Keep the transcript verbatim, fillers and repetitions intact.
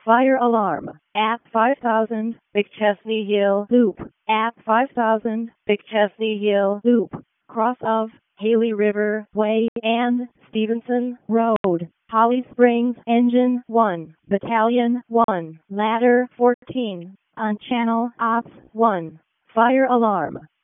Fire alarm at five thousand McChesney Hill Loop. At five thousand McChesney Hill Loop. Cross of Haley River Way and Stevenson Road. Holly Springs, Engine one, Battalion one, Ladder fourteen, on Channel Ops one. Fire alarm.